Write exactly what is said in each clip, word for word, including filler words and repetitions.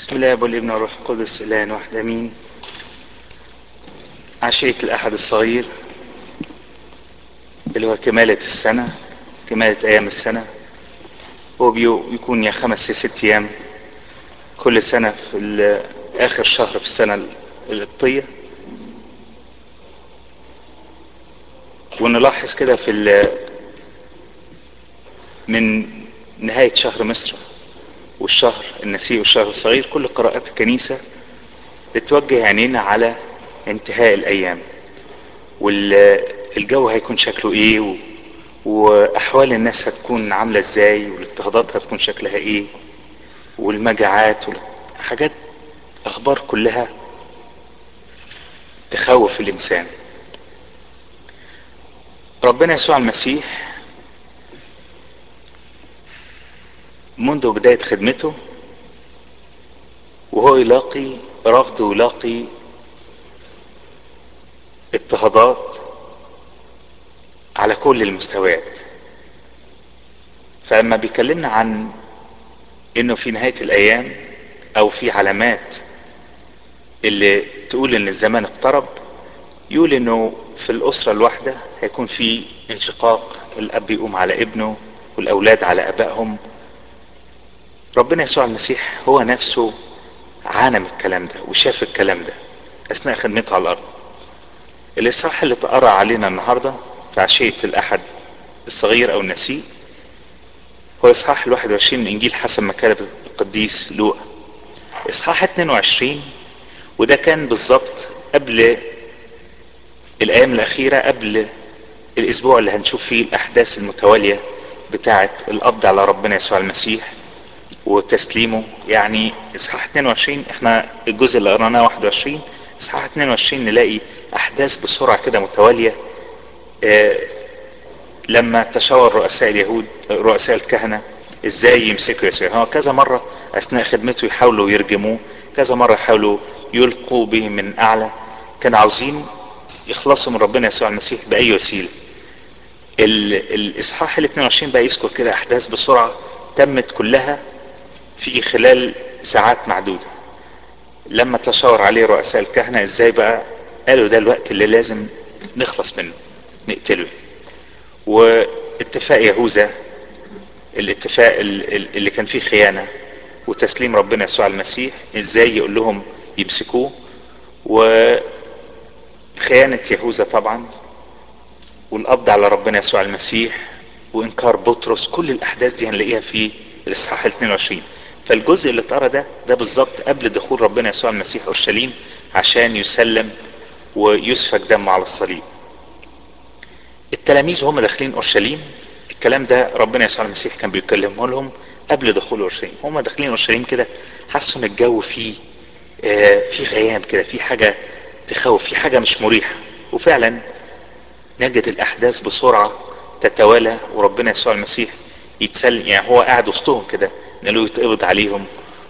بسم الله والابن والروح القدس الان واحد امين. عشية الاحد الصغير اللي هو كمالة السنة، كمالة ايام السنة. هو بيكون يا خمس يا ست ايام كل سنة في اخر شهر في السنة القبطية. ونلاحظ كده في من نهاية شهر مصر والشهر النسيء والشهر الصغير كل قراءات الكنيسة بتوجه عينينا على انتهاء الايام، والجو هيكون شكله ايه و... واحوال الناس هتكون عاملة ازاي، والاضطهادات هتكون شكلها ايه، والمجاعات والحاجات، اخبار كلها تخوف الانسان. ربنا يسوع المسيح منذ بداية خدمته وهو يلاقي رفض ويلاقي اضطهادات على كل المستويات. فلما بيكلمنا عن انه في نهاية الايام او في علامات اللي تقول ان الزمان اقترب، يقول انه في الاسرة الواحدة هيكون في انشقاق، الاب يقوم على ابنه والاولاد على ابائهم. ربنا يسوع المسيح هو نفسه عانى من الكلام ده وشاف الكلام ده اثناء خدمته على الارض. الاصحاح اللي اتقرا علينا النهارده في عشية الاحد الصغير او النسيء هو اصحاح الواحد وعشرين من انجيل حسب ما كتب القديس لوقا، اصحاح اتنين وعشرين. وده كان بالظبط قبل الايام الاخيرة، قبل الاسبوع اللي هنشوف فيه الاحداث المتوالية بتاعة القبض على ربنا يسوع المسيح وتسليمه. يعني اصحاح اتنين وعشرين احنا الجزء اللي قرأناه واحد وعشرين، اصحاح اتنين وعشرين نلاقي احداث بسرعة كده متوالية. اه لما تشاور رؤساء اليهود رؤساء الكهنة ازاي يمسكوا يسوع، هو كذا مرة اثناء خدمته يحاولوا يرجموه، كذا مرة يحاولوا يلقوا به من اعلى، كانوا عاوزين يخلصوا من ربنا يسوع المسيح باي وسيلة. الاصحاح ال اتنين وعشرين بقى يذكر كده احداث بسرعة تمت كلها في خلال ساعات معدودة. لما تشاور عليه رؤساء الكهنة ازاي بقى قالوا ده الوقت اللي لازم نخلص منه نقتله. واتفاق يهوذا، الاتفاق اللي كان فيه خيانة وتسليم ربنا يسوع المسيح، ازاي يقول لهم يمسكوه، وخيانة يهوذا طبعا، والقبض على ربنا يسوع المسيح، وانكار بطرس. كل الاحداث دي هنلاقيها في الاصحاح اتنين وعشرين. فالجزء اللي اتقرا ده ده بالظبط قبل دخول ربنا يسوع المسيح اورشليم عشان يسلم ويسفك دمه على الصليب. التلاميذ هم داخلين اورشليم، الكلام ده ربنا يسوع المسيح كان بيكلمه لهم قبل دخول اورشليم. هم داخلين اورشليم كده حسوا ان الجو فيه آه في غيام كده، في حاجه تخوف، في حاجه مش مريحه. وفعلا نجد الاحداث بسرعه تتوالى وربنا يسوع المسيح يتسلم. يعني هو قاعد وسطهم كده نقول يتقبض عليهم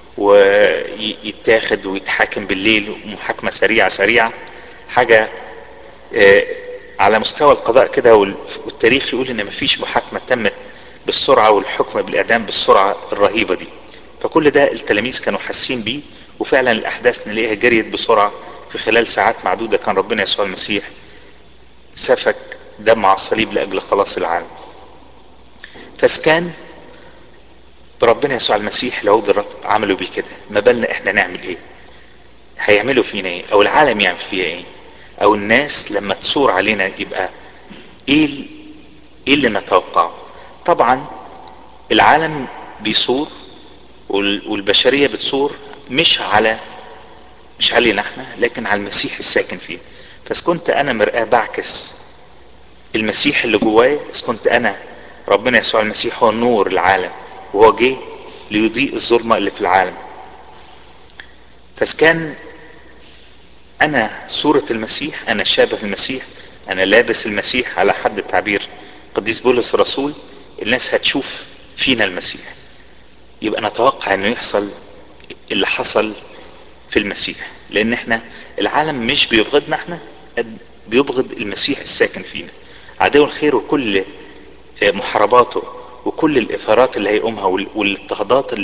ويتاخد ويتحاكم بالليل، ومحاكمه سريعه سريعه، حاجه آه على مستوى القضاء كده. والتاريخ يقول ان مفيش محاكمة تمت بالسرعة والحكم بالاعدام بالسرعة الرهيبة دي. فكل ده التلاميذ كانوا حاسين بيه، وفعلا الاحداث نلاقيها جريت بسرعة. في خلال ساعات معدودة كان ربنا يسوع المسيح سفك دم على الصليب لاجل خلاص العالم. فسكان ربنا يسوع المسيح لو عملوا بيه كده، ما بالنا احنا نعمل ايه؟ هيعملوا فينا ايه؟ او العالم يعمل فيها ايه؟ او الناس لما تصور علينا يبقى ايه ايه اللي نتوقعه؟ طبعا العالم بيصور والبشرية بتصور مش على مش علينا احنا، لكن على المسيح الساكن فيه. فاذا كنت انا مرآة بعكس المسيح اللي جوايا، اذا كنت انا ربنا يسوع المسيح هو النور العالم وهو جه ليضيء الظلمة اللي في العالم، فاذا كان انا صورة المسيح، انا شابه المسيح، انا لابس المسيح على حد التعبير قديس بولس الرسول، الناس هتشوف فينا المسيح. يبقى نتوقع انه يحصل اللي حصل في المسيح، لان احنا العالم مش بيبغضنا احنا، بيبغض المسيح الساكن فينا. عدو الخير وكل محارباته وكل الاثارات اللي هيقومها والاضطهادات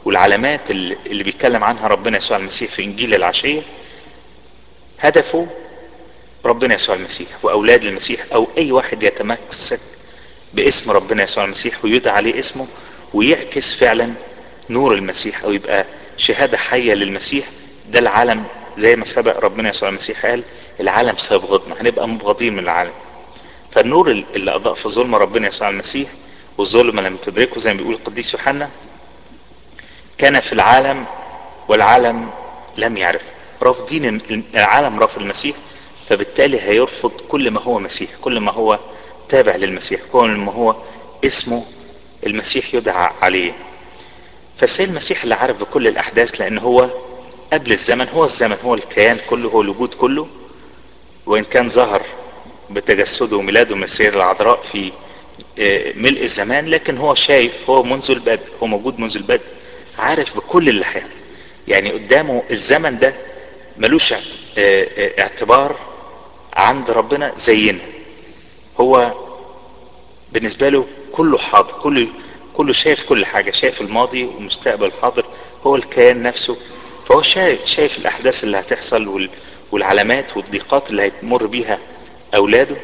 والعلامات اللي اللي بيتكلم عنها ربنا يسوع المسيح في انجيل العشية هدفه ربنا يسوع المسيح واولاد المسيح، او اي واحد يتمسك باسم ربنا يسوع المسيح ويدعى عليه اسمه ويعكس فعلا نور المسيح، او يبقى شهادة حية للمسيح. ده العالم زي ما سبق ربنا يسوع المسيح قال العالم سيبغضنا، هنبقى مبغضين من العالم. فالنور اللي اضاء في ظلمة ربنا يسوع المسيح والظلمة لم تدركه، زي ما بيقول القديس يوحنا، كان في العالم والعالم لم يعرف. رافضين العالم، رافض المسيح، فبالتالي هيرفض كل ما هو مسيح، كل ما هو تابع للمسيح، كل ما هو اسمه المسيح يدعى عليه. فالسيد المسيح اللي عارف بكل الاحداث، لان هو قبل الزمن، هو الزمن، هو الكيان كله، هو الوجود كله. وان كان ظهر بتجسده وميلاده من السيدة العذراء في ملء الزمان، لكن هو شايف، هو منذ البدء، هو موجود منذ البدء، عارف بكل اللي هيحصل. يعني قدامه الزمن ده ملوش اعتبار عند ربنا زينا، هو بالنسبة له كله حاضر، كله كله شايف كل حاجة، شايف الماضي والمستقبل الحاضر، هو الكيان نفسه. فهو شايف, شايف الاحداث اللي هتحصل والعلامات والضيقات اللي هيتمر بيها اولاده.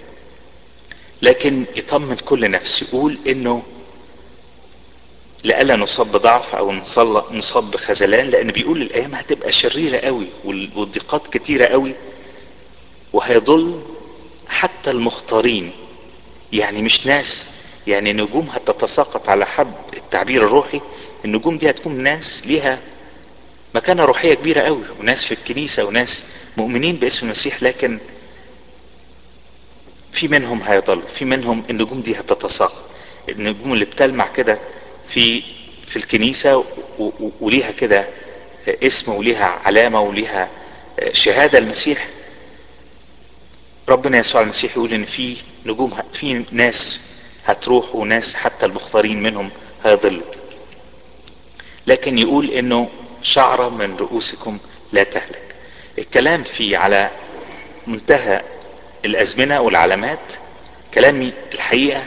لكن يطمن كل نفس، يقول انه لألا نصاب بضعف او نصاب بخذلان، لان بيقول الايام هتبقى شريرة قوي والضيقات كتيرة قوي، وهيضل حتى المختارين. يعني مش ناس، يعني نجوم هتتساقط على حد التعبير الروحي، النجوم دي هتكون ناس ليها مكانة روحية كبيرة قوي، وناس في الكنيسة وناس مؤمنين باسم المسيح، لكن في منهم هيضل، في منهم النجوم دي هتتساقط. النجوم اللي بتلمع كده في في الكنيسة وليها كده اسم وليها علامة وليها شهادة المسيح، ربنا يسوع المسيح يقول ان في نجوم، في ناس هتروح وناس حتى المختارين منهم هيضلوا. لكن يقول انه شعرة من رؤوسكم لا تهلك. الكلام فيه على منتهى الازمنة والعلامات، كلام الحقيقة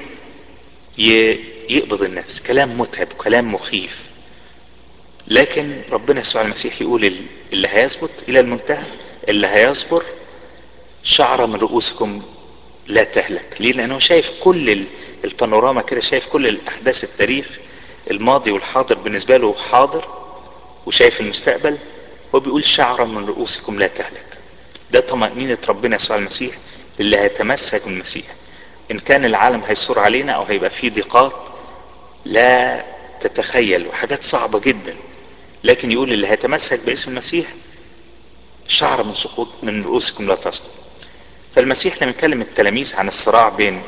يقبض النفس، كلام متعب، كلام مخيف. لكن ربنا يسوع المسيح يقول اللي هيثبت الى المنتهى، اللي هيصبر، شعرة من رؤوسكم لا تهلك. ليه؟ لانه شايف كل البانوراما كده، شايف كل الاحداث التاريخ الماضي والحاضر بالنسبة له حاضر، وشايف المستقبل. هو بيقول شعرة من رؤوسكم لا تهلك. ده طمأنينة ربنا يسوع المسيح اللي هيتمسك بالمسيح. ان كان العالم هيسور علينا او هيبقى فيه ضيقات لا تتخيل وحاجات صعبة جدا، لكن يقول اللي هيتمسك باسم المسيح شعر من سقوط من رؤوسكم لا تسقط. فالمسيح لما يكلم التلاميذ عن الصراع بين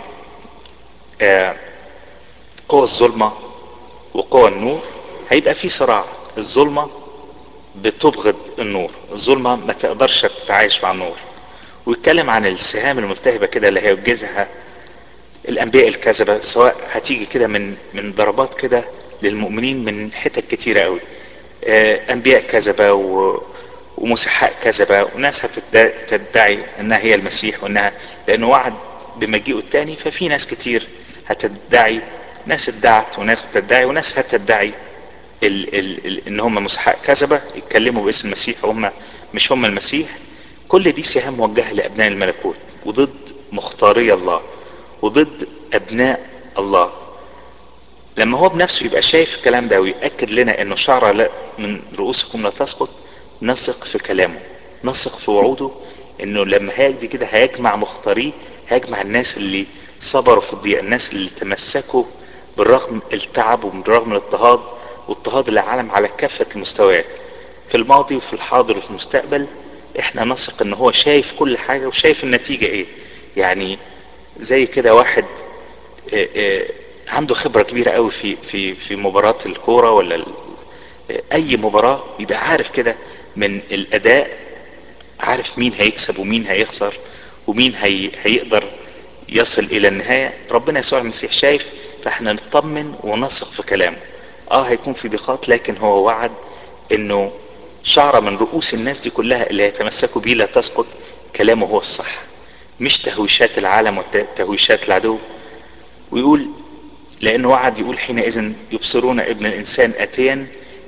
قوى الظلمة وقوى النور، هيبقى في صراع. الظلمة بتبغض النور، الظلمة ما تقدرش تتعايش مع النور. ويتكلم عن السهام الملتهبة كده اللي هيوجزها الانبياء الكذبة، سواء هتيجي كده من من ضربات كده للمؤمنين من حتت كتيرة قوي، انبياء كذبة ومسحاء كذبة، وناس هتدعي انها هي المسيح، وانها لانه وعد بمجيئه التاني. ففي ناس كتير هتدعي، ناس ادعت وناس بتدعي وناس هتدعي ال ال ال ان هم مسحاء كذبة يتكلموا باسم المسيح وهم مش هم المسيح. كل دي سهام موجهة لابناء الملكوت وضد مختاري الله وضد ابناء الله. لما هو بنفسه يبقى شايف الكلام ده ويأكد لنا انه شعر لا من رؤوسكم لا تسقط، نثق في كلامه، نثق في وعوده، انه لما هيجي كده هيجمع مختاريه، هيجمع الناس اللي صبروا في الضيق، الناس اللي تمسكوا بالرغم التعب وبالرغم الاضطهاد واضطهاد العالم على كافة المستويات في الماضي وفي الحاضر وفي المستقبل. احنا نثق ان هو شايف كل حاجة وشايف النتيجة ايه. يعني زي كده واحد اه اه عنده خبرة كبيرة قوي في في في مباراة الكورة ولا اي مباراة، يبقى عارف كده من الاداء، عارف مين هيكسب ومين هيخسر ومين هي هيقدر يصل الى النهاية. ربنا يسوع المسيح شايف، فاحنا نطمن ونثق في كلامه. اه هيكون في ضيقات، لكن هو وعد انه شعرة من رؤوس الناس دي كلها اللي هيتمسكوا بيه لا تسقط. كلامه هو الصح، مش تهويشات العالم وتهويشات العدو. ويقول لانه وعد، يقول حينئذ يبصرون ابن الانسان اتيا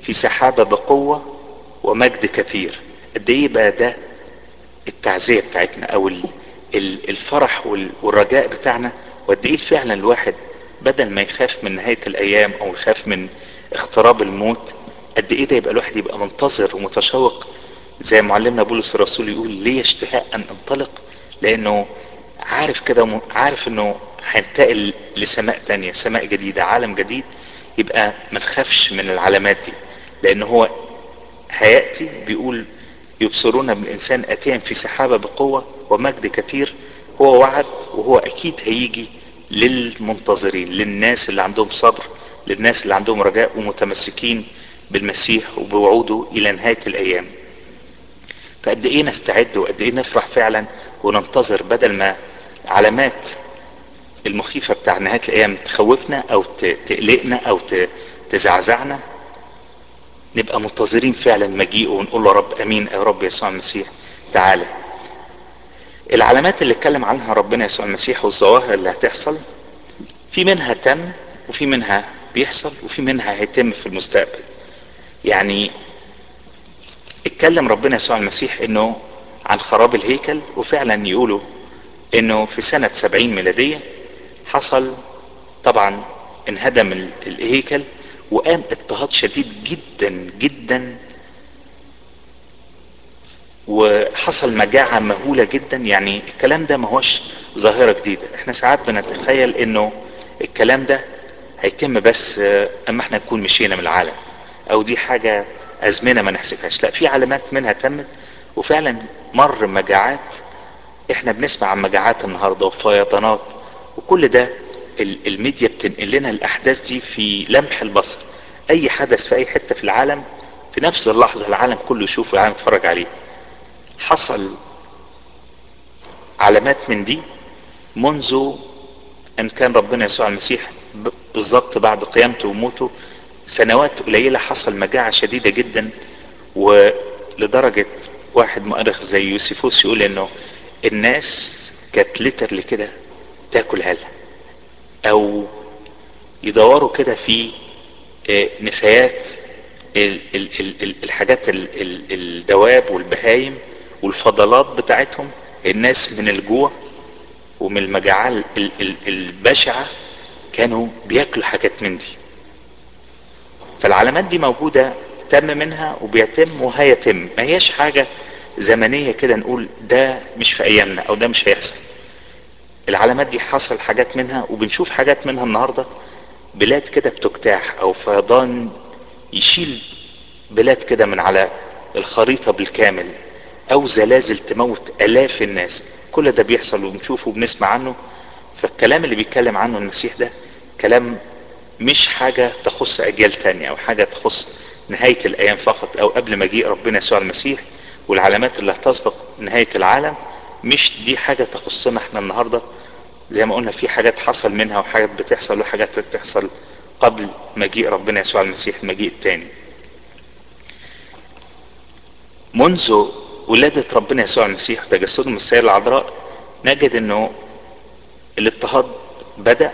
في سحابة بقوة ومجد كثير. قد ايه بقى ده التعزية بتاعتنا او الفرح والرجاء بتاعنا، وقد ايه فعلا الواحد بدل ما يخاف من نهاية الايام او يخاف من اقتراب الموت، قد ايه ده يبقى الواحد يبقى منتظر ومتشوق. زي معلمنا بولس الرسول يقول ليه اشتهاء ان انطلق، لانه عارف كده، عارف انه هينتقل لسماء تانية، سماء جديدة، عالم جديد. يبقى ما نخافش من العلامات دي، لان هو هيأتي بيقول يبصرون بالإنسان آتيا في سحابة بقوة ومجد كثير. هو وعد، وهو أكيد هيجي للمنتظرين، للناس اللي عندهم صبر، للناس اللي عندهم رجاء ومتمسكين بالمسيح وبوعوده إلى نهاية الأيام. فقد إيه نستعد وقد إيه نفرح فعلا وننتظر، بدل ما علامات المخيفة بتاع نهاية الأيام تخوفنا أو تقلقنا أو تزعزعنا، نبقى منتظرين فعلا مجيئه ونقول له رب امين يا رب يسوع المسيح تعالى. العلامات اللي اتكلم عنها ربنا يسوع المسيح والظواهر اللي هتحصل، في منها تم وفي منها بيحصل وفي منها هيتم في المستقبل. يعني اتكلم ربنا يسوع المسيح انه عن خراب الهيكل، وفعلا يقولوا انه في سنة سبعين ميلادية حصل طبعا انهدم الهيكل، وقام اضطهاد شديد جدا جدا، وحصل مجاعة مهولة جدا. يعني الكلام ده ما هوش ظاهرة جديدة، احنا ساعات بنتخيل انه الكلام ده هيتم بس اما احنا نكون مشينا من العالم، او دي حاجة ازمنة ما نحسبهاش. لا، في علامات منها تمت وفعلا مر مجاعات. احنا بنسمع عن مجاعات النهاردة وفيضانات، وكل ده الميديا بتنقل لنا الاحداث دي في لمح البصر. اي حدث في اي حتة في العالم في نفس اللحظة العالم كله يشوفه، العالم يتفرج عليه. حصل علامات من دي منذ ان كان ربنا يسوع المسيح بالظبط بعد قيامته وموته سنوات قليلة حصل مجاعة شديدة جدا، ولدرجة واحد مؤرخ زي يوسيفوس يقول انه الناس كانت ليترلي كده تاكل هلا، او يدوروا كده في نفايات الحاجات، الدواب والبهايم والفضلات بتاعتهم، الناس من الجوع ومن المجاعة البشعة كانوا بياكلوا حاجات من دي. فالعلامات دي موجودة، تم منها وبيتم وهيتم، ما هيش حاجة زمنية كده نقول ده مش في ايامنا او ده مش هيحصل. العلامات دي حصل حاجات منها وبنشوف حاجات منها النهاردة. بلاد كده بتجتاح او فيضان يشيل بلاد كده من على الخريطة بالكامل، او زلازل تموت الاف الناس. كل ده بيحصل وبنشوفه وبنسمع عنه. فالكلام اللي بيتكلم عنه المسيح ده كلام مش حاجة تخص اجيال تانية او حاجة تخص نهاية الايام فقط او قبل مجيء ربنا يسوع المسيح والعلامات اللي هتسبق نهاية العالم. مش دي حاجة تخصنا احنا النهاردة. زي ما قلنا في حاجات حصل منها وحاجات بتحصل وحاجات بتحصل قبل مجيء ربنا يسوع المسيح المجيء التاني. منذ ولادة ربنا يسوع المسيح وتجسده من السيدة العذراء نجد انه الاضطهاد بدأ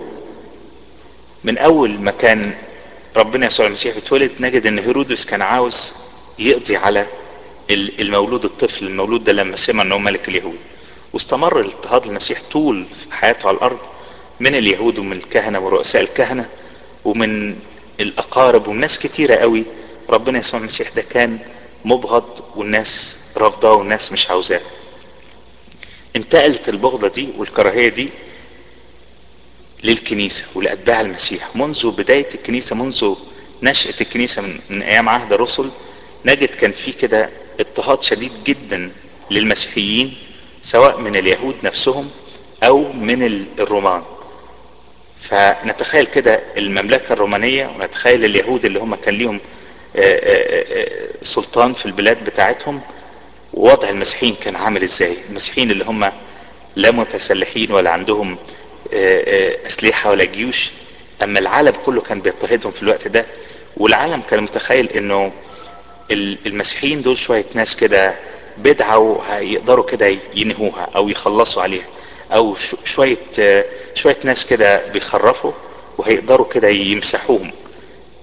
من اول ما كان ربنا يسوع المسيح اتولد. نجد ان هيرودس كان عاوز يقضي على المولود، الطفل المولود ده، لما سمع انه ملك اليهود. واستمر الاضطهاد المسيح طول حياته على الارض من اليهود ومن الكهنة ورؤساء الكهنة ومن الاقارب ومن ناس كتيرة قوي. ربنا يسوع المسيح ده كان مبغض والناس رافضاه والناس مش عاوزاه. انتقلت البغضة دي والكراهية دي للكنيسة ولأتباع المسيح منذ بداية الكنيسة، منذ نشأة الكنيسة من, من ايام عهد الرسل. نجد كان في كده اضطهاد شديد جدا للمسيحيين، سواء من اليهود نفسهم او من الرومان. فنتخيل كده المملكة الرومانية ونتخيل اليهود اللي هم كان ليهم سلطان في البلاد بتاعتهم، ووضع المسيحيين كان عامل ازاي. المسيحيين اللي هم لا متسلحين ولا عندهم اسلحة ولا جيوش، اما العالم كله كان بيضطهدهم في الوقت ده. والعالم كان متخيل انه المسيحيين دول شوية ناس كده بدعة ويقدروا كده ينهوها او يخلصوا عليها، او شوية شوية ناس كده بيخرفوا وهيقدروا كده يمسحوهم.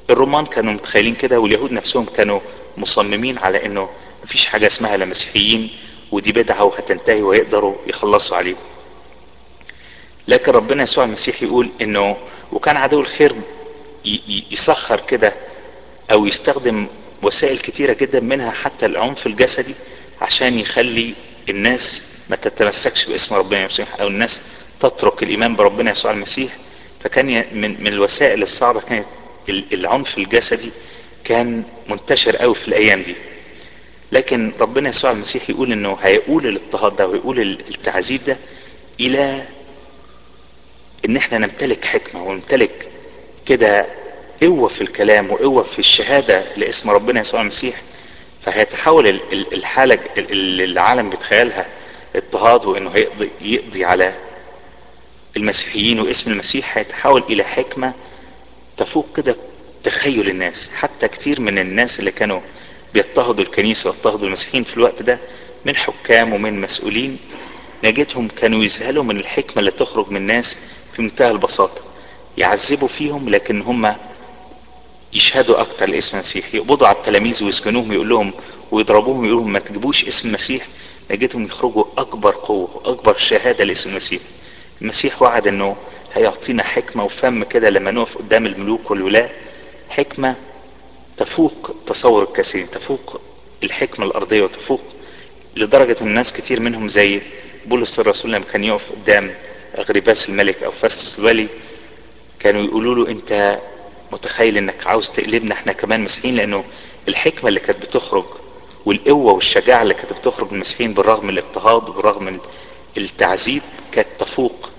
الرومان كانوا متخيلين كده، واليهود نفسهم كانوا مصممين على انه مفيش حاجة اسمها لا مسيحيين، ودي بدعة وهتنتهي ويقدروا يخلصوا عليه. لكن ربنا يسوع المسيح يقول انه وكان عدو الخير يسخر كده او يستخدم وسائل كتيرة جدا، منها حتى العنف الجسدي، عشان يخلي الناس ما تتمسكش باسم ربنا يسوع، او الناس تترك الايمان بربنا يسوع المسيح. فكان من من الوسائل الصعبة كانت العنف الجسدي، كان منتشر قوي في الايام دي. لكن ربنا يسوع المسيح يقول انه هيقول الاضطهاد ده ويقول التعذيب ده الى ان احنا نمتلك حكمة ونمتلك كده قوة في الكلام وقوة في الشهادة لاسم ربنا يسوع المسيح. فهيتحول الحالة اللي العالم بيتخيلها اضطهاد وانه هيقضي يقضي على المسيحيين واسم المسيح، هيتحول الى حكمة تفوق كده تخيل الناس. حتى كتير من الناس اللي كانوا بيضطهدوا الكنيسة واضطهدوا المسيحيين في الوقت ده من حكام ومن مسؤولين، نجتهم كانوا يذهلوا من الحكمة اللي تخرج من ناس في منتهى البساطة، يعذبوا فيهم لكن هم يشهدوا اكتر لاسم المسيح، يقبضوا على التلاميذ ويسجنوهم يقول لهم ويضربوهم يقول لهم ما تجيبوش اسم المسيح، نجتهم يخرجوا اكبر قوة واكبر شهادة لاسم المسيح. المسيح وعد انه هيعطينا حكمة وفم كده لما نقف قدام الملوك والولاة، حكمة تفوق تصور الكثير، تفوق الحكمة الارضية، وتفوق لدرجة ان الناس كتير منهم زي بولس الرسول لما كان يقف قدام اغرباس الملك او فاستس الولي، كانوا يقولوا له انت متخيل انك عاوز تقلبنا احنا كمان مسيحيين؟ لانه الحكمة اللي كانت بتخرج والقوة والشجاعة اللي كانت بتخرج من المسيحيين بالرغم من الاضطهاد وبالرغم من التعذيب كانت تفوق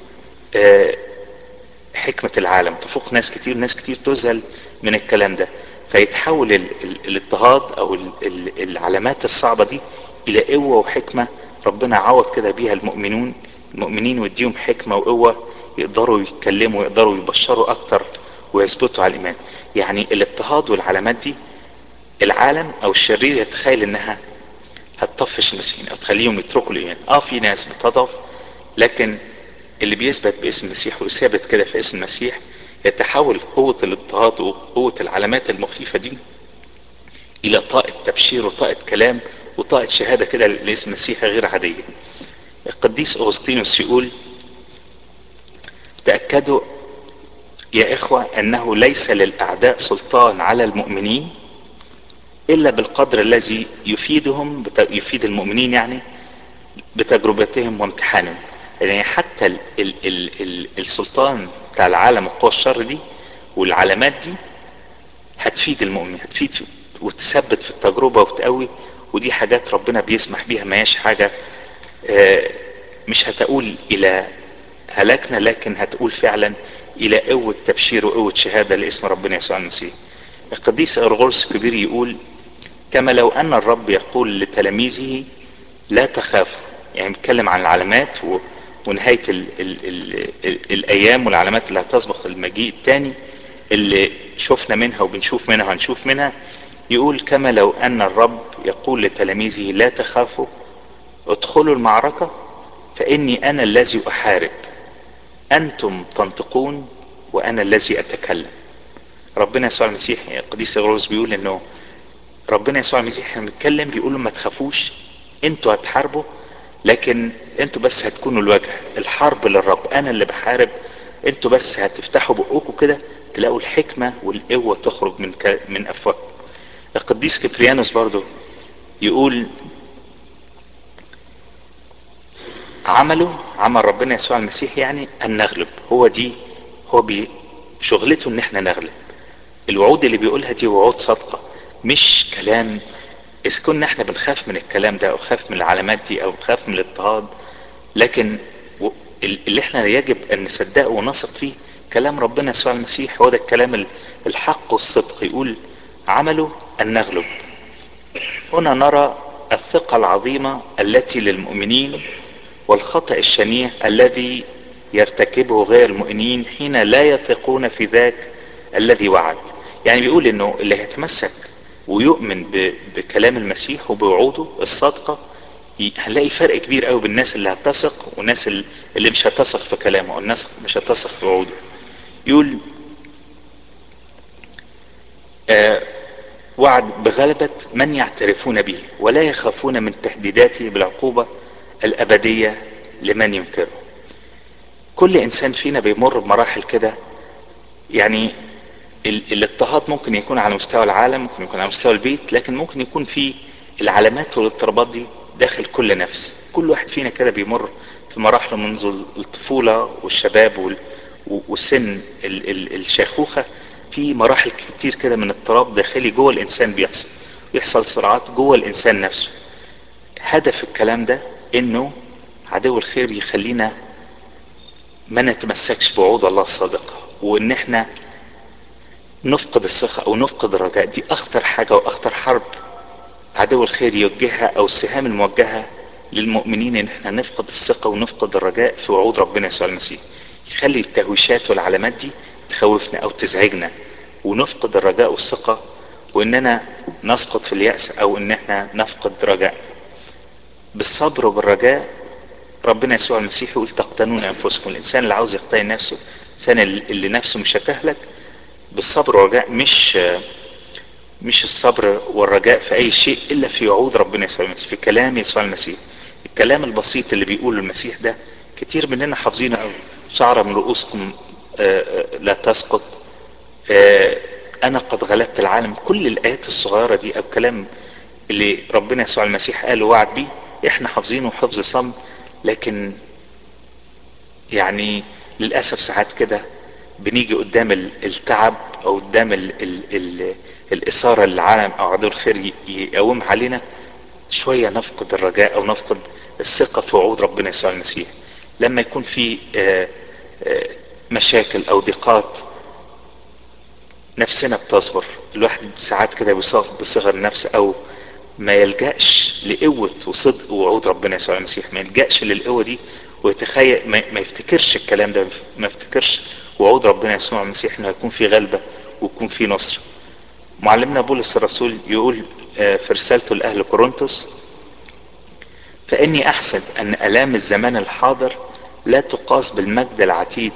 حكمة العالم، تفوق ناس كتير. ناس كتير تذهل من الكلام ده، فيتحول ال ال الاضطهاد او ال ال العلامات الصعبة دي الى قوة وحكمة ربنا عوض كده بيها المؤمنون المؤمنين، ويديهم حكمة وقوة يقدروا يتكلموا ويقدروا يبشروا اكتر ويثبتوا على الايمان. يعني الاضطهاد والعلامات دي العالم او الشرير يتخيل انها هتطفش المسيحيين او تخليهم يتركوا الايمان. اه في ناس بتضعف، لكن اللي بيثبت باسم المسيح ويثبت كده في اسم المسيح يتحول قوة الاضطهاد وقوة العلامات المخيفة دي الى طاقة تبشير وطاقة كلام وطاقة شهادة كده لاسم المسيح غير عادية. القديس اغسطينوس يقول تأكدوا يا اخوة انه ليس للاعداء سلطان على المؤمنين الا بالقدر الذي يفيدهم يفيد المؤمنين يعني بتجربتهم وامتحانهم. يعني حتى ال ال ال ال السلطان بتاع العالم وقوى الشر دي والعلامات دي هتفيد المؤمن، هتفيد وتثبت في التجربة وتقوي، ودي حاجات ربنا بيسمح بيها، ما هيش حاجة مش هتقول الى هلاكنا، لكن هتقول فعلا الى قوة تبشير وقوة شهادة لاسم ربنا يسوع المسيح. القديس اغرغورس الكبير يقول كما لو ان الرب يقول لتلاميذه لا تخافوا، يعني بيتكلم عن العلامات ونهاية ال ال ال ال الايام والعلامات اللي هتسبق المجيء الثاني اللي شفنا منها وبنشوف منها وهنشوف منها. يقول كما لو ان الرب يقول لتلاميذه لا تخافوا ادخلوا المعركة فاني انا الذي احارب، انتم تنطقون وانا الذي اتكلم. ربنا يسوع المسيح القديس اغرغورس بيقول انه ربنا يسوع المسيح لما بيتكلم بيقول ما تخافوش، انتوا هتحاربوا، لكن انتوا بس هتكونوا الوجه، الحرب للرب، انا اللي بحارب، انتوا بس هتفتحوا بقكم كده تلاقوا الحكمة والقوة تخرج من من افواهكم. القديس كبريانوس برضو يقول عمله عمل ربنا يسوع المسيح يعني ان نغلب، هو دي هو بي شغلته ان احنا نغلب. الوعود اللي بيقولها دي وعود صادقة مش كلام. اذا كنا احنا بنخاف من الكلام ده او خاف من العلامات دي او بنخاف من الاضطهاد، لكن اللي احنا يجب ان نصدقه ونثق فيه كلام ربنا يسوع المسيح، هو ده الكلام الحق والصدق. يقول عمله ان نغلب. هنا نرى الثقة العظيمة التي للمؤمنين والخطأ الشنيع الذي يرتكبه غير المؤمنين حين لا يثقون في ذاك الذي وعد. يعني بيقول انه اللي هيتمسك ويؤمن بكلام المسيح وبوعوده الصادقة هنلاقي فرق كبير قوي بين الناس اللي هتثق والناس اللي مش هتثق في كلامه، والناس مش هتثق في وعوده. يقول آه وعد بغلبة من يعترفون به ولا يخافون من تهديداته بالعقوبة الأبدية لمن ينكره. كل إنسان فينا بيمر بمراحل كده، يعني ال- الاضطهاد ممكن يكون على مستوى العالم، ممكن يكون على مستوى البيت، لكن ممكن يكون في العلامات والاضطرابات دي داخل كل نفس. كل واحد فينا كده بيمر في مراحله منذ الطفولة والشباب وال- والسن ال- ال- الشيخوخة، في مراحل كتير كده من اضطراب داخلي جوه الانسان بيحصل، بيحصل صراعات جوه الانسان نفسه. هدف الكلام ده انه عدو الخير يخلينا ما نتمسكش بوعود الله الصادقة، وان احنا نفقد الثقة او نفقد الرجاء. دي اخطر حاجة واخطر حرب عدو الخير يوجهها، او السهام الموجهة للمؤمنين، ان احنا نفقد الثقة ونفقد الرجاء في وعود ربنا يسوع المسيح. يخلي التهويشات والعلامات دي تخوفنا او تزعجنا، ونفقد الرجاء والثقة، واننا نسقط في اليأس او ان احنا نفقد رجاء. بالصبر وبالرجاء ربنا يسوع المسيح يقول تقتنون انفسكم. الانسان اللي عاوز يقتني نفسه، الانسان اللي نفسه مش هتهلك، بالصبر والرجاء، مش مش الصبر والرجاء في اي شيء الا في وعود ربنا يسوع المسيح، في كلام يسوع المسيح. الكلام البسيط اللي بيقوله المسيح ده كتير مننا حافظينه قوي. شعر من رؤوسكم آه، آه، لا تسقط، آه، انا قد غلبت العالم. كل الايات الصغيره دي او الكلام اللي ربنا يسوع المسيح قال ووعد بيه احنا حافظينه حفظ صم. لكن يعني للأسف ساعات كده بنيجي قدام التعب او قدام ال ال ال الإثارة اللي العالم او عدو الخير يقوم علينا، شوية نفقد الرجاء او نفقد الثقة في وعود ربنا يسوع المسيح. لما يكون في آه، آه، مشاكل او ضيقات نفسنا بتصبر، الواحد ساعات كده بصغر النفس، او ما يلجأش لقوة وصدق وعود ربنا يسوع المسيح، ما يلجأش للقوة دي ويتخيل، ما, ما يفتكرش الكلام ده، ما يفتكرش وعود ربنا يسوع المسيح انه يكون في غلبة ويكون في نصر. معلمنا بولس الرسول يقول في رسالته لأهل كورنثوس: فإني أحسب أن آلام الزمان الحاضر لا تقاس بالمجد العتيد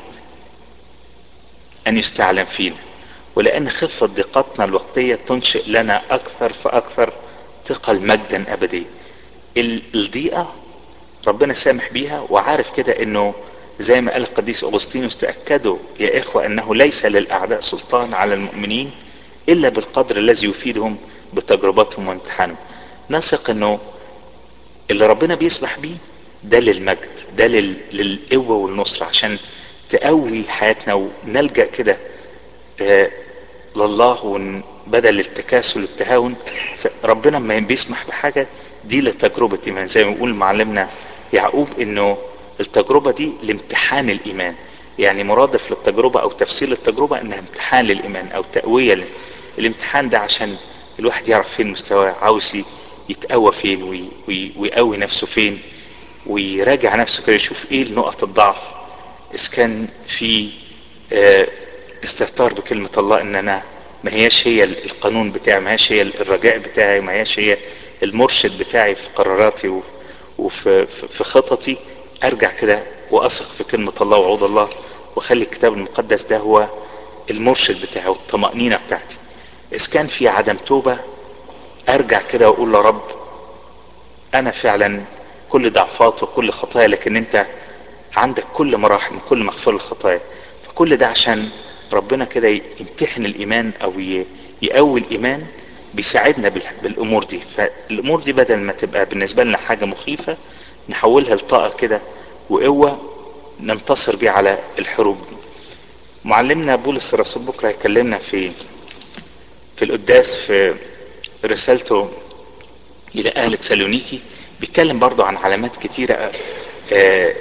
أن يستعلم فينا، ولأن خفة ضيقتنا الوقتية تنشئ لنا أكثر فأكثر ثقل مجدا أبديا. الضيقة ربنا سامح بيها، وعارف كده انه زي ما قال القديس اغسطينوس: تأكدوا يا اخوة انه ليس للاعداء سلطان على المؤمنين الا بالقدر الذي يفيدهم بتجربتهم وامتحانهم. نثق انه اللي ربنا بيسمح بيه ده للمجد، ده لل... للقوة والنصر، عشان تقوي حياتنا ونلجأ كده آه لله، وبدل التكاسل والتهاون. ربنا ما بيسمح بحاجة دي لتجربة ايمان، زي ما يقول معلمنا يعقوب انه التجربة دي لامتحان الايمان. يعني مرادف للتجربة او تفسير للتجربة انها امتحان للايمان او تقوية. الامتحان ده عشان الواحد يعرف فين مستواه، عاوز يتقوى فين وي وي ويقوي نفسه فين، ويراجع نفسه كده يشوف ايه نقط الضعف. اذا كان في اه استهتار بكلمة الله ان انا ما هياش هي القانون بتاعي، ما هياش هي الرجاء بتاعي، ما هياش هي المرشد بتاعي في قراراتي وفي في خططي، ارجع كده واثق في كلمة الله وعود الله، واخلي الكتاب المقدس ده هو المرشد بتاعي والطمأنينة بتاعتي. اذا كان في عدم توبة ارجع كده واقول يا رب انا فعلا كل ضعفات وكل خطايا، لكن انت عندك كل مراحم كل مغفرة الخطايا. فكل ده عشان ربنا كده يمتحن الايمان او يقوي الايمان، بيساعدنا بالامور دي. فالامور دي بدل ما تبقى بالنسبة لنا حاجة مخيفة، نحولها لطاقة كده وقوة ننتصر بيها على الحروب دي. معلمنا بولس الرسول بكرة هيكلمنا في في القداس في رسالته الى اهل تسالونيكي، بيتكلم برضو عن علامات كتيرة آه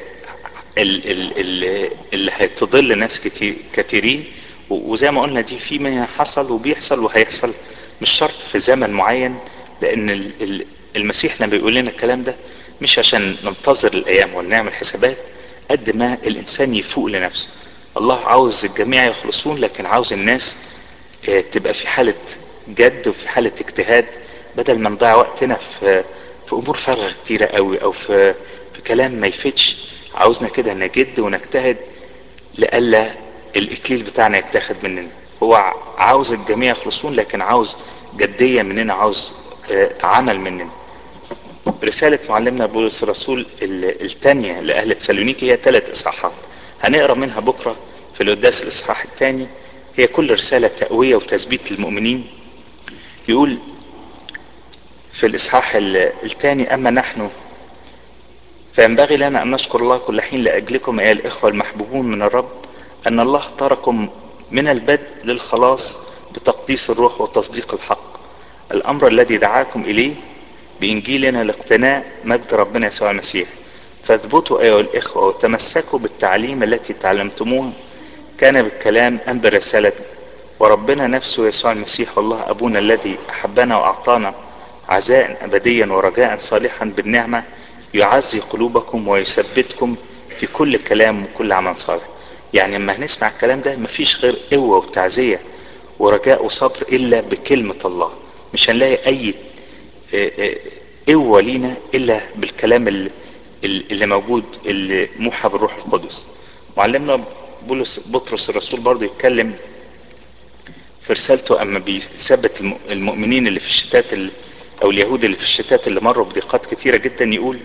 اللي هتضل ناس كتير كثيرين. وزي ما قلنا دي في منها حصل وبيحصل وهيحصل، مش شرط في زمن معين، لان المسيح لما بيقول لنا الكلام ده مش عشان ننتظر الايام ولا نعمل حسابات، قد ما الانسان يفوق لنفسه. الله عاوز الجميع يخلصون، لكن عاوز الناس تبقى في حالة جد وفي حالة اجتهاد، بدل ما نضيع وقتنا في في امور فارغة كتيرة قوي، او في في كلام ما يفيدش. عاوزنا كده نجد ونجتهد لألا الاكليل بتاعنا يتاخد مننا. هو عاوز الجميع يخلصون، لكن عاوز جدية مننا، عاوز عمل مننا. رسالة معلمنا بولس الرسول الثانية لأهل تسالونيكي هي ثلاث إصحاحات، هنقرأ منها بكرة في القداس الإصحاح الثاني. هي كل رسالة تقوية وتثبيت للمؤمنين. يقول في الإصحاح الثاني: أما نحن فينبغي لنا أن نشكر الله كل حين لأجلكم أيها الإخوة المحبوبون من الرب، أن الله اختاركم من البدء للخلاص بتقديس الروح وتصديق الحق، الأمر الذي دعاكم إليه بإنجيلنا لاقتناء مجد ربنا يسوع المسيح. فاثبتوا أيها الإخوة وتمسكوا بالتعليم التي تعلمتموها، كان بالكلام أم برسالة، وربنا نفسه يسوع المسيح والله أبونا الذي أحبنا وأعطانا عزاء أبديا ورجاء صالحا بالنعمة يعزي قلوبكم ويثبتكم في كل كلام وكل عمل صالح. يعني لما هنسمع الكلام ده مفيش غير قوة وتعزية ورجاء وصبر إلا بكلمة الله. مش هنلاقي أي قوة لينا إلا بالكلام اللي, اللي موجود، اللي موحى بالروح القدس. معلمنا بولس بطرس الرسول برضو يتكلم في رسالته اما بيثبت المؤمنين اللي في الشتات اللي او اليهود اللي في الشتات اللي مروا بضيقات كثيرة جدا، يقول: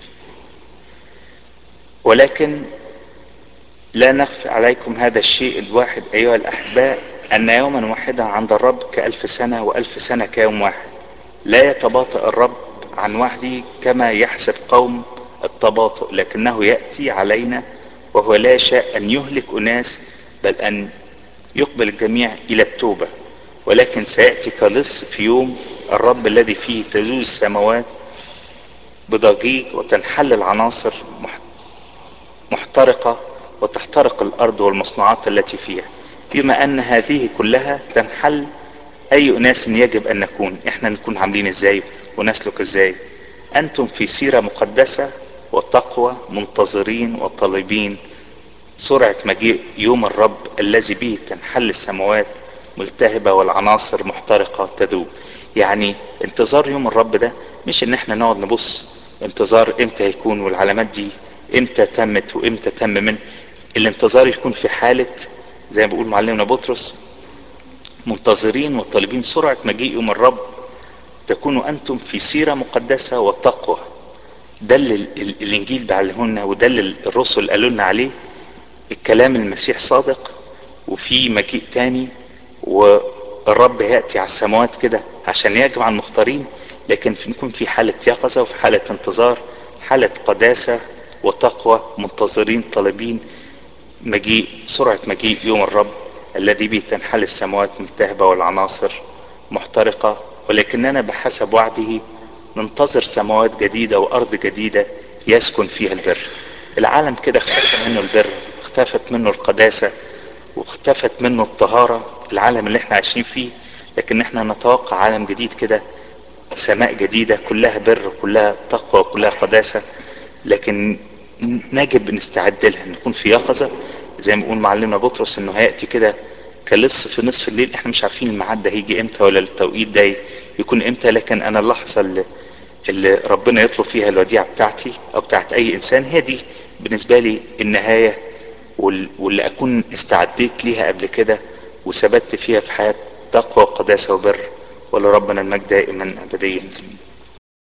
ولكن لا نخفي عليكم هذا الشيء الواحد ايها الاحباء، ان يوما واحدا عند الرب كالف سنة والف سنة كيوم واحد. لا يتباطأ الرب عن وعده كما يحسب قوم التباطؤ، لكنه يأتي علينا وهو لا يشاء ان يهلك اناس، بل ان يقبل الجميع الى التوبة. ولكن سيأتي كلص في يوم الرب الذي فيه تزول السماوات بضجيج وتنحل العناصر محترقة وتحترق الارض والمصنوعات التي فيها. بما ان هذه كلها تنحل، اي اناس يجب ان نكون احنا نكون عاملين ازاي ونسلك ازاي؟ انتم في سيرة مقدسة وتقوى منتظرين وطالبين سرعة مجيء يوم الرب الذي به تنحل السماوات ملتهبة والعناصر محترقة تذوب. يعني انتظار يوم الرب ده مش ان احنا نقعد نبص انتظار امتى هيكون والعلامات دي امتى تمت وامتى تم. من الانتظار يكون في حالة زي ما بيقول معلمنا بطرس: منتظرين وطالبين سرعة مجيء يوم الرب، تكونوا انتم في سيرة مقدسة وتقوى. ده اللي الانجيل بعلمنا، وده اللي الرسل قالوا لنا عليه. الكلام المسيح صادق وفي مجيء تاني، والرب يأتي على السماوات كده عشان يجمع المختارين، لكن نكون في حالة يقظة وفي حالة انتظار، حالة قداسة وتقوى، منتظرين طالبين مجيء سرعة مجيء يوم الرب الذي به تنحل السماوات ملتهبة والعناصر محترقة، ولكننا بحسب وعده ننتظر سماوات جديدة وأرض جديدة يسكن فيها البر. العالم كده اختفى منه البر، اختفت منه القداسة، واختفت منه الطهارة، العالم اللي احنا عايشين فيه. لكن احنا نتوقع عالم جديد كده، سماء جديدة كلها بر كلها تقوى كلها قداسة، لكن نجب نستعد لها، نكون في يقظة. زي ما يقول معلمنا بطرس انه هيأتي كده كلص في نصف الليل. احنا مش عارفين الميعاد ده هيجي امتى ولا التوقيت ده يكون امتى، لكن انا اللحظة اللي, اللي ربنا يطلب فيها الوديعة بتاعتي او بتاعت اي انسان هي دي بالنسبة لي النهاية، واللي اكون استعديت ليها قبل كده وثبت فيها في حياة تقوى وقداسة وبر. ولربنا المجد دائما ابديا.